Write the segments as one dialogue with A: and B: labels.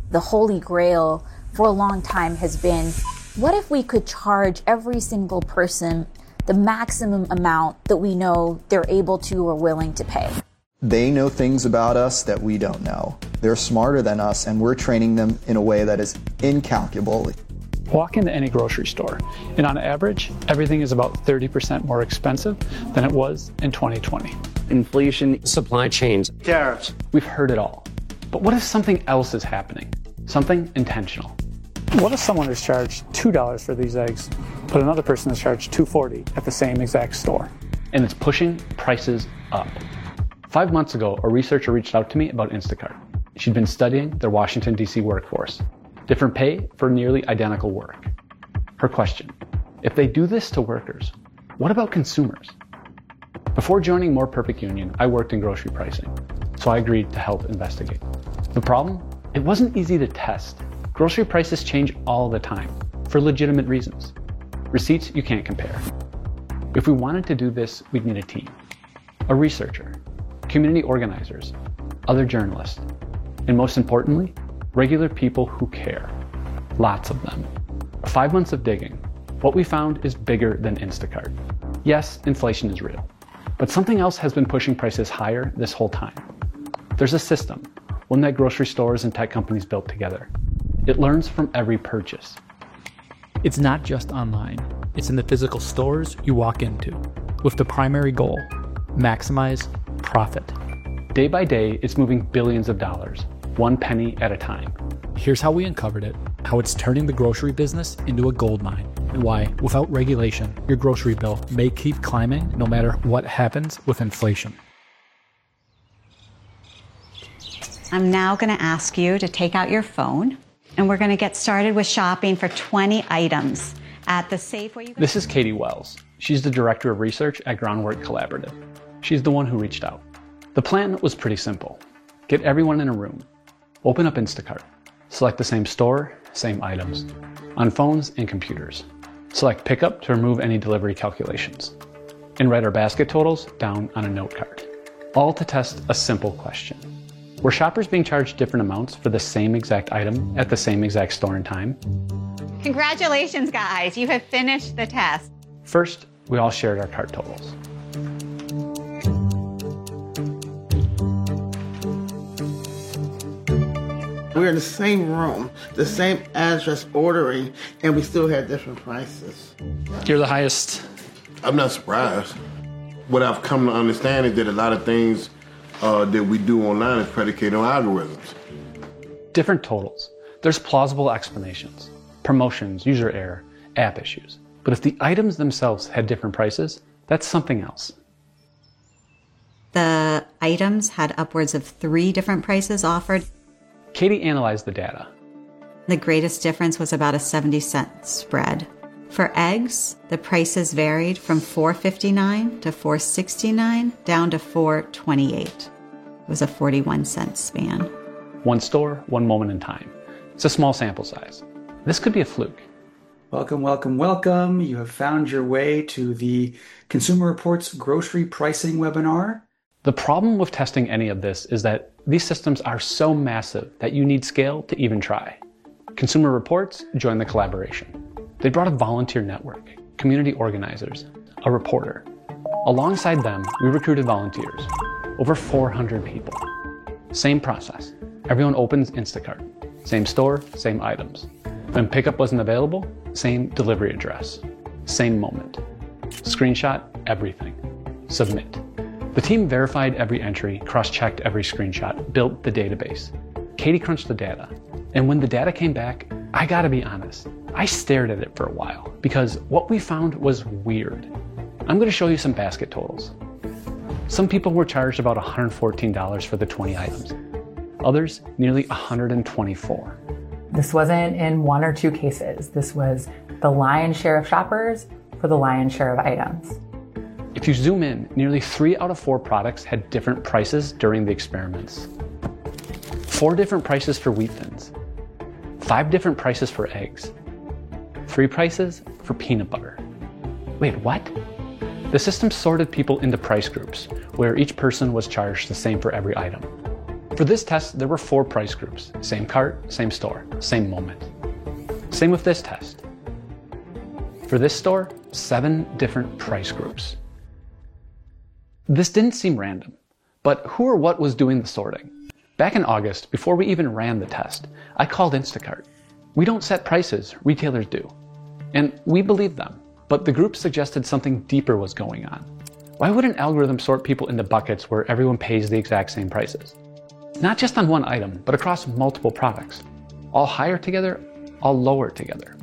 A: The holy grail for a long time has been, what if we could charge every single person the maximum amount that we know they're able to or willing to pay?
B: They know things about us that we don't know. They're smarter than us, and we're training them in a way that is incalculable.
C: Walk into any grocery store, and on average, everything is about 30% more expensive than it was in 2020.
D: Inflation, supply chains,
E: tariffs.
C: We've heard it all. But what if something else is happening? Something intentional. What if someone is charged $2 for these eggs, but another person is charged $2.40 at the same exact store? And it's pushing prices up. 5 months ago, a researcher reached out to me about Instacart. She'd been studying their Washington, D.C. workforce. Different pay for nearly identical work. Her question: if they do this to workers, what about consumers? Before joining More Perfect Union, I worked in grocery pricing, so I agreed to help investigate. The problem? It wasn't easy to test. Grocery prices change all the time, for legitimate reasons. Receipts you can't compare. If we wanted to do this, we'd need a team. A researcher, community organizers, other journalists, and most importantly, regular people who care. Lots of them. 5 months of digging. What we found is bigger than Instacart. Yes, inflation is real, but something else has been pushing prices higher this whole time. There's a system, one that grocery stores and tech companies built together. It learns from every purchase.
F: It's not just online. It's in the physical stores you walk into, with the primary goal: maximize profit.
C: Day by day, it's moving billions of dollars, one penny at a time.
F: Here's how we uncovered it, how it's turning the grocery business into a gold mine, and why, without regulation, your grocery bill may keep climbing no matter what happens with inflation.
G: I'm now going to ask you to take out your phone, and we're going to get started with shopping for 20 items at the Safeway.
C: This is Katie Wells. She's the Director of Research at Groundwork Collaborative. She's the one who reached out. The plan was pretty simple. Get everyone in a room, open up Instacart, select the same store, same items, on phones and computers. Select pickup to remove any delivery calculations, and write our basket totals down on a note card. All to test a simple question. Were shoppers being charged different amounts for the same exact item at the same exact store and time?
G: Congratulations, guys. You have finished the test.
C: First, we all shared our cart totals.
E: We're in the same room, the same address ordering, and we still had different prices.
C: You're the highest.
H: I'm not surprised. What I've come to understand is that a lot of things that we do online is predicated on algorithms.
C: Different totals. There's plausible explanations. Promotions, user error, app issues. But if the items themselves had different prices, that's something else.
G: The items had upwards of 3 different prices offered.
C: Katie analyzed the data.
G: The greatest difference was about a 70-cent spread. For eggs, the prices varied from $4.59 to $4.69 down to $4.28. It was a 41-cent span.
C: One store, one moment in time. It's a small sample size. This could be a fluke.
I: Welcome, welcome, welcome. You have found your way to the Consumer Reports Grocery Pricing webinar.
C: The problem with testing any of this is that these systems are so massive that you need scale to even try. Consumer Reports joined the collaboration. They brought a volunteer network, community organizers, a reporter. Alongside them, we recruited volunteers, over 400 people. Same process. Everyone opens Instacart. Same store, same items. When pickup wasn't available, same delivery address. Same moment. Screenshot everything. Submit. The team verified every entry, cross-checked every screenshot, built the database. Katie crunched the data. And when the data came back, I gotta be honest, I stared at it for a while because what we found was weird. I'm gonna show you some basket totals. Some people were charged about $114 for the 20 items. Others, nearly $124.
J: This wasn't in 1 or 2 cases. This was the lion's share of shoppers for the lion's share of items.
C: If you zoom in, nearly 3 out of 4 products had different prices during the experiments. 4 different prices for wheat thins. 5 different prices for eggs. 3 prices for peanut butter. Wait, what? The system sorted people into price groups, where each person was charged the same for every item.
F: For this test, there were 4 price groups. Same cart, same store, same moment. Same with this test. For this store, 7 different price groups. This didn't seem random, but who or what was doing the sorting? Back in August, before we even ran the test, I called Instacart. We don't set prices, retailers do. And we believed them, but the group suggested something deeper was going on. Why would an algorithm sort people into buckets where everyone pays the exact same prices? Not just on one item, but across multiple products. All higher together, all lower together.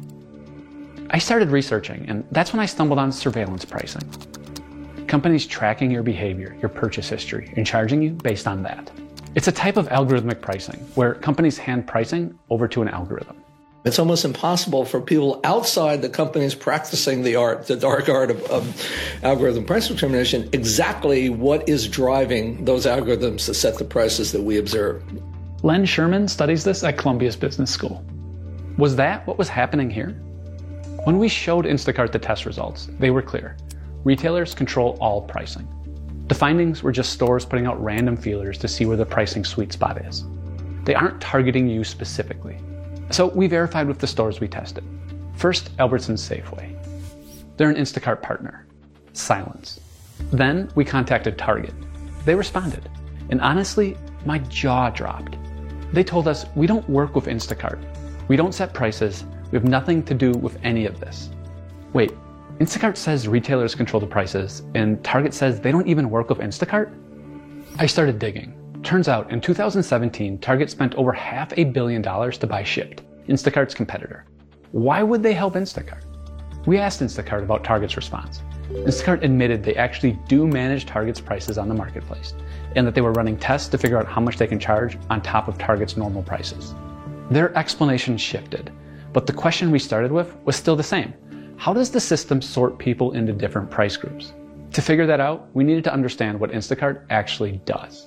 F: I started researching, and that's when I stumbled on surveillance pricing. Companies tracking your behavior, your purchase history, and charging you based on that. It's a type of algorithmic pricing, where companies hand pricing over to an algorithm.
K: It's almost impossible for people outside the companies practicing the dark art of algorithm price determination, exactly what is driving those algorithms to set the prices that we observe.
F: Len Sherman studies this at Columbia's Business School. Was that what was happening here? When we showed Instacart the test results, they were clear. Retailers control all pricing. The findings were just stores putting out random feelers to see where the pricing sweet spot is. They aren't targeting you specifically. So we verified with the stores we tested. First, Albertsons Safeway. They're an Instacart partner. Silence. Then we contacted Target. They responded. And honestly, my jaw dropped. They told us, we don't work with Instacart. We don't set prices. We have nothing to do with any of this. Wait, Instacart says retailers control the prices, and Target says they don't even work with Instacart? I started digging. Turns out, in 2017, Target spent over $500 million to buy Shipt, Instacart's competitor. Why would they help Instacart? We asked Instacart about Target's response. Instacart admitted they actually do manage Target's prices on the marketplace, and that they were running tests to figure out how much they can charge on top of Target's normal prices. Their explanation shifted, but the question we started with was still the same. How does the system sort people into different price groups? To figure that out, we needed to understand what Instacart actually does.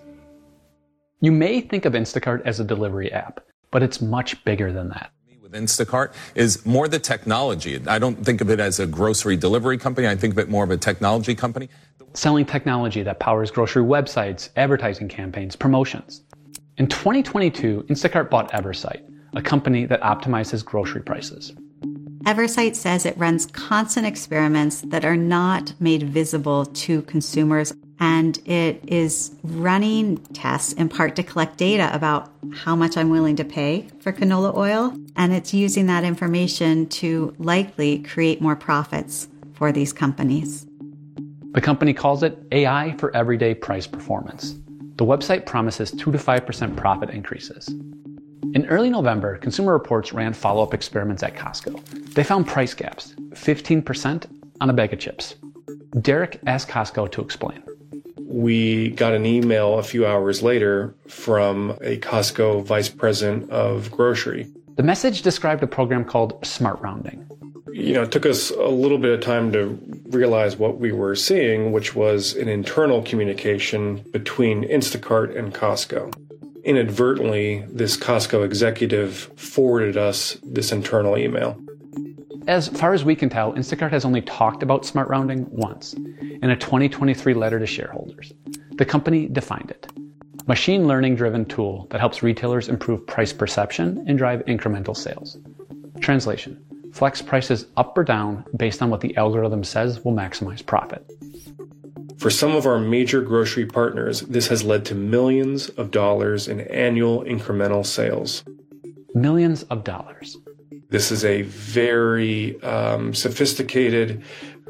F: You may think of Instacart as a delivery app, but it's much bigger than that.
L: With Instacart is more the technology. I don't think of it as a grocery delivery company. I think of it more of a technology company.
F: Selling technology that powers grocery websites, advertising campaigns, promotions. In 2022, Instacart bought Eversight, a company that optimizes grocery prices.
G: Eversight says it runs constant experiments that are not made visible to consumers, and it is running tests in part to collect data about how much I'm willing to pay for canola oil, and it's using that information to likely create more profits for these companies.
F: The company calls it AI for Everyday Price Performance. The website promises 2 to 5% profit increases. In early November, Consumer Reports ran follow-up experiments at Costco. They found price gaps, 15% on a bag of chips. Derek asked Costco to explain.
M: We got an email a few hours later from a Costco vice president of grocery.
F: The message described a program called Smart Rounding.
M: It took us a little bit of time to realize what we were seeing, which was an internal communication between Instacart and Costco. Inadvertently, this Costco executive forwarded us this internal email.
F: As far as we can tell, Instacart has only talked about Smart Rounding once, in a 2023 letter to shareholders. The company defined it. Machine learning-driven tool that helps retailers improve price perception and drive incremental sales. Translation: flex prices up or down based on what the algorithm says will maximize profit.
M: For some of our major grocery partners, this has led to millions of dollars in annual incremental sales.
F: Millions of dollars.
M: This is a very sophisticated,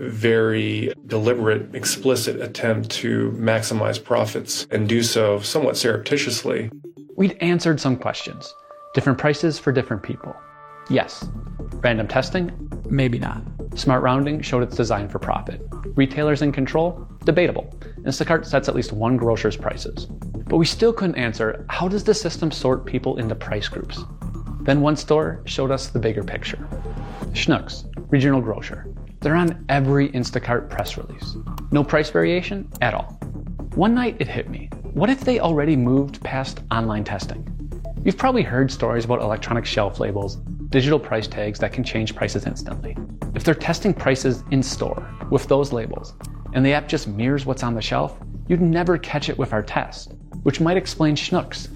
M: very deliberate, explicit attempt to maximize profits and do so somewhat surreptitiously.
F: We'd answered some questions. Different prices for different people. Yes. Random testing? Maybe not. Smart Rounding showed it's designed for profit. Retailers in control? Debatable. Instacart sets at least one grocer's prices. But we still couldn't answer, how does the system sort people into price groups? Then one store showed us the bigger picture. Schnucks, regional grocer. They're on every Instacart press release. No price variation at all. One night it hit me. What if they already moved past online testing? You've probably heard stories about electronic shelf labels, digital price tags that can change prices instantly. If they're testing prices in store with those labels, and the app just mirrors what's on the shelf, you'd never catch it with our test, which might explain Schnucks.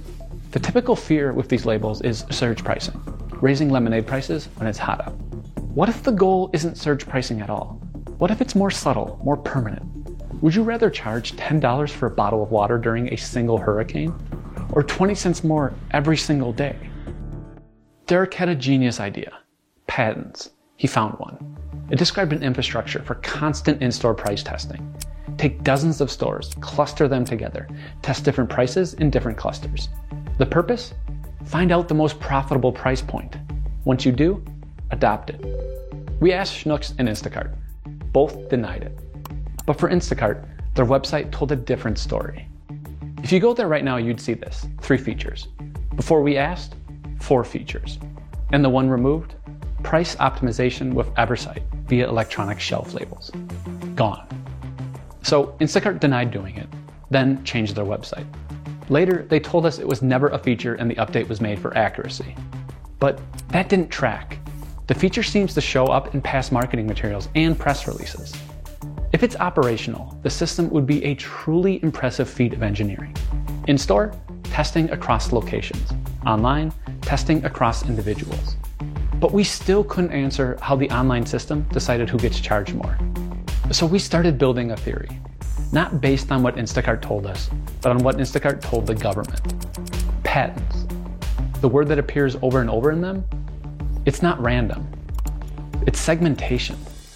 F: The typical fear with these labels is surge pricing, raising lemonade prices when it's hot out. What if the goal isn't surge pricing at all? What if it's more subtle, more permanent? Would you rather charge $10 for a bottle of water during a single hurricane, or 20 cents more every single day? Derek had a genius idea: patents. He found one. It described an infrastructure for constant in-store price testing. Take dozens of stores, cluster them together, test different prices in different clusters. The purpose? Find out the most profitable price point. Once you do, adopt it. We asked Schnucks and Instacart. Both denied it. But for Instacart, their website told a different story. If you go there right now, you'd see this: 3 features. Before we asked, 4 features. And the one removed? Price optimization with Eversight via electronic shelf labels. Gone. So Instacart denied doing it, then changed their website. Later, they told us it was never a feature and the update was made for accuracy. But that didn't track. The feature seems to show up in past marketing materials and press releases. If it's operational, the system would be a truly impressive feat of engineering. In store, testing across locations. Online, testing across individuals. But we still couldn't answer how the online system decided who gets charged more. So we started building a theory, not based on what Instacart told us, but on what Instacart told the government. Patents. The word that appears over and over in them, it's not random. It's segmentation.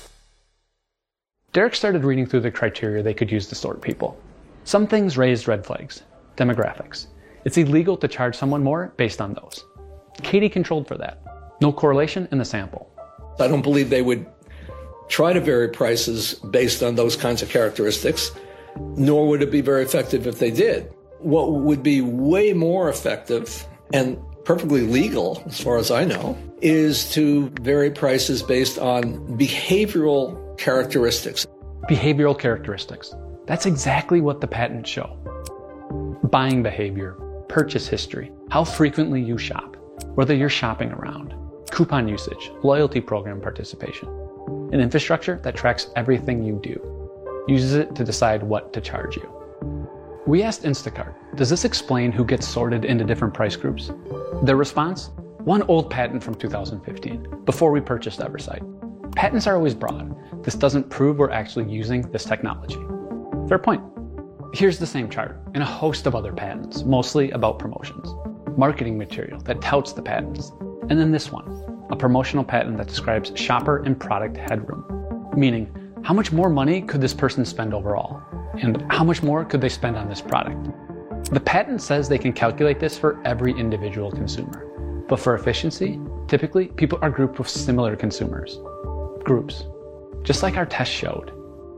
F: Derek started reading through the criteria they could use to sort people. Some things raised red flags. Demographics. It's illegal to charge someone more based on those. Katie controlled for that. No correlation in the sample.
K: I don't believe they would try to vary prices based on those kinds of characteristics, nor would it be very effective if they did. What would be way more effective and perfectly legal, as far as I know, is to vary prices based on behavioral characteristics.
F: Behavioral characteristics. That's exactly what the patents show. Buying behavior, purchase history, how frequently you shop, whether you're shopping around, coupon usage, loyalty program participation. An infrastructure that tracks everything you do, uses it to decide what to charge you. We asked Instacart, does this explain who gets sorted into different price groups? Their response? One old patent from 2015, before we purchased Eversight. Patents are always broad. This doesn't prove we're actually using this technology. Fair point. Here's the same chart and a host of other patents, mostly about promotions. Marketing material that touts the patents. And then this one, a promotional patent that describes shopper and product headroom, meaning how much more money could this person spend overall, and how much more could they spend on this product. The patent says they can calculate this for every individual consumer, but for efficiency, typically people are grouped with similar consumers. Groups, just like our test showed.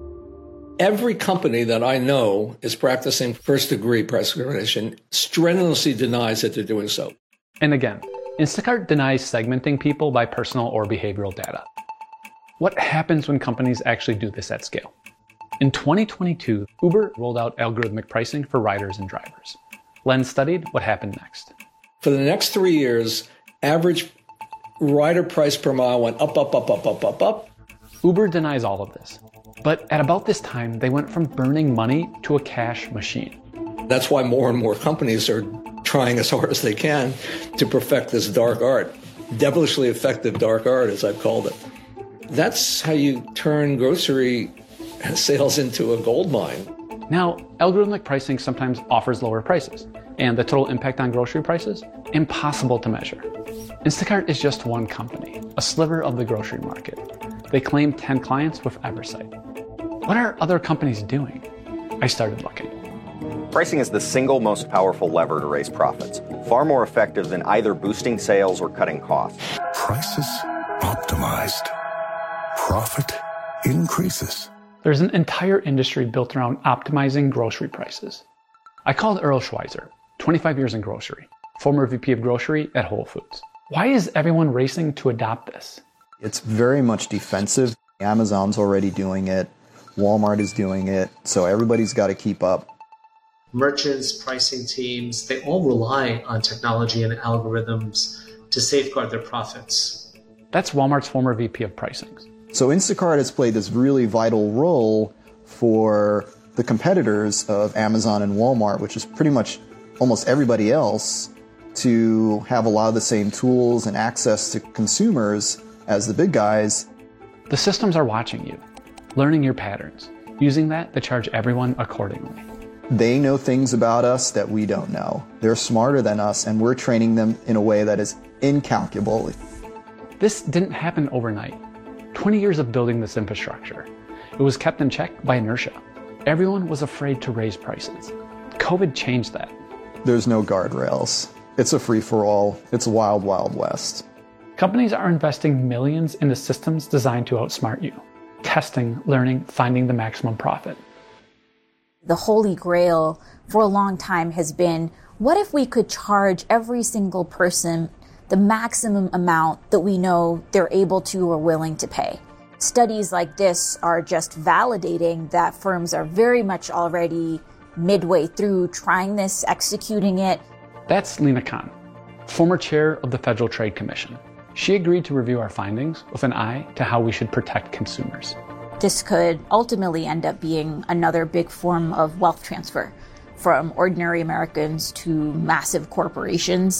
K: Every company that I know is practicing first-degree price discrimination strenuously denies that they're doing so.
F: And again, Instacart denies segmenting people by personal or behavioral data. What happens when companies actually do this at scale? In 2022, Uber rolled out algorithmic pricing for riders and drivers. Len studied what happened next.
K: For the next 3 years, average rider price per mile went up, up, up, up, up, up, up.
F: Uber denies all of this. But at about this time, they went from burning money to a cash machine.
K: That's why more and more companies are trying as hard as they can to perfect this dark art. Devilishly effective dark art, as I've called it. That's how you turn grocery sales into a gold mine.
F: Now, algorithmic pricing sometimes offers lower prices, and the total impact on grocery prices, impossible to measure. Instacart is just one company, a sliver of the grocery market. They claim 10 clients with Eversight. What are other companies doing? I started looking.
N: Pricing is the single most powerful lever to raise profits, far more effective than either boosting sales or cutting costs.
O: Prices optimized. Profit increases.
F: There's an entire industry built around optimizing grocery prices. I called Earl Schweizer, 25 years in grocery, former VP of grocery at Whole Foods. Why is everyone racing to adopt this?
B: It's very much defensive. Amazon's already doing it. Walmart is doing it. So everybody's got to keep up.
P: Merchants, pricing teams, they all rely on technology and algorithms to safeguard their profits.
F: That's Walmart's former VP of pricing.
B: So Instacart has played this really vital role for the competitors of Amazon and Walmart, which is pretty much almost everybody else to have a lot of the same tools and access to consumers as the big guys.
F: The systems are watching you, learning your patterns, using that to charge everyone accordingly.
B: They know things about us that we don't know. They're smarter than us, and we're training them in a way that is incalculable.
F: This didn't happen overnight. 20 years of building this infrastructure. It was kept in check by inertia. Everyone was afraid to raise prices. COVID changed that.
B: There's no guardrails. It's a free-for-all. It's wild, wild west.
F: Companies are investing millions into systems designed to outsmart you. Testing, learning, finding the maximum profit.
A: The holy grail for a long time has been, what if we could charge every single person the maximum amount that we know they're able to or willing to pay? Studies like this are just validating that firms are very much already midway through trying this, executing it.
F: That's Lina Khan, former chair of the Federal Trade Commission. She agreed to review our findings with an eye to how we should protect consumers.
A: This could ultimately end up being another big form of wealth transfer from ordinary Americans to massive corporations.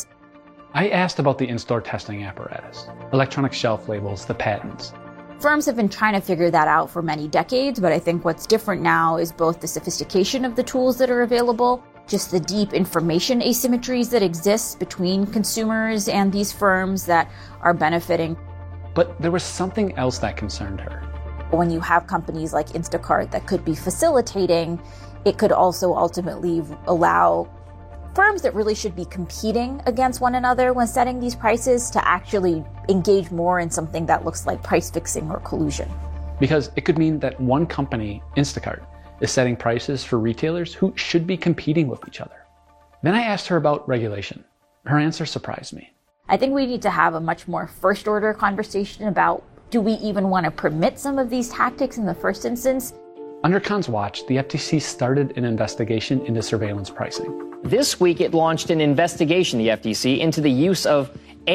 F: I asked about the in-store testing apparatus, electronic shelf labels, the patents.
A: Firms have been trying to figure that out for many decades, but I think what's different now is both the sophistication of the tools that are available, just the deep information asymmetries that exist between consumers and these firms that are benefiting.
F: But there was something else that concerned her.
A: When you have companies like Instacart that could be facilitating, it could also ultimately allow firms that really should be competing against one another when setting these prices to actually engage more in something that looks like price fixing or collusion.
F: Because it could mean that one company, Instacart, is setting prices for retailers who should be competing with each other. Then I asked her about regulation. Her answer surprised me.
A: I think we need to have a much more first-order conversation about, do we even want to permit some of these tactics in the first instance?
F: Under Khan's watch, the FTC started an investigation into surveillance pricing.
Q: This week, it launched an investigation, the FTC, into the use of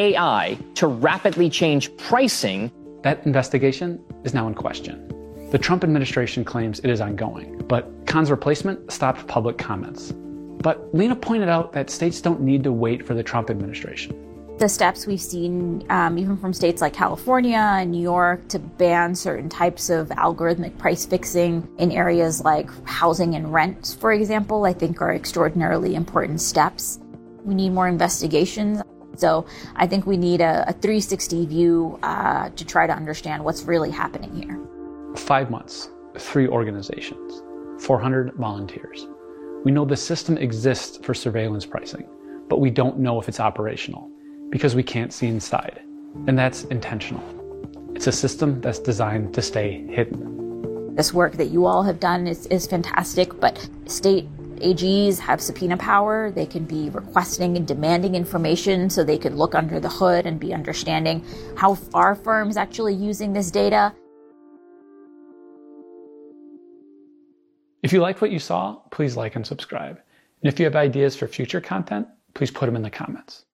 Q: AI to rapidly change pricing.
F: That investigation is now in question. The Trump administration claims it is ongoing, but Khan's replacement stopped public comments. But Lina pointed out that states don't need to wait for the Trump administration.
A: The steps we've seen, even from states like California and New York, to ban certain types of algorithmic price fixing in areas like housing and rent, for example, I think are extraordinarily important steps. We need more investigations. So I think we need a 360 view to try to understand what's really happening here.
F: 5 months, 3 organizations, 400 volunteers. We know the system exists for surveillance pricing, but we don't know if it's operational because we can't see inside. And that's intentional. It's a system that's designed to stay hidden.
A: This work that you all have done is fantastic, but state AGs have subpoena power. They can be requesting and demanding information so they can look under the hood and be understanding how are firms actually using this data.
F: If you liked what you saw, please like and subscribe. And if you have ideas for future content, please put them in the comments.